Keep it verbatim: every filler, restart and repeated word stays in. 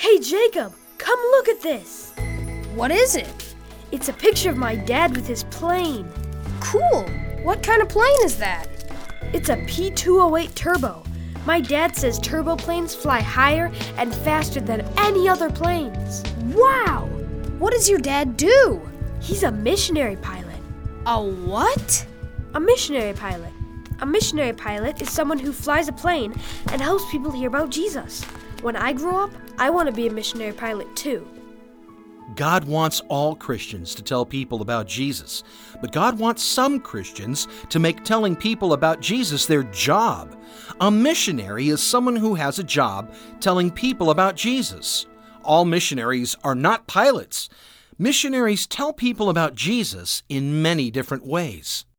Hey, Jacob, come look at this. What is it? It's a picture of my dad with his plane. Cool. What kind of plane is that? It's a P two oh eight Turbo. My dad says turbo planes fly higher and faster than any other planes. Wow! What does your dad do? He's a missionary pilot. A what? A missionary pilot. A missionary pilot is someone who flies a plane and helps people hear about Jesus. When I grow up, I want to be a missionary pilot too. God wants all Christians to tell people about Jesus, but God wants some Christians to make telling people about Jesus their job. A missionary is someone who has a job telling people about Jesus. All missionaries are not pilots. Missionaries tell people about Jesus in many different ways.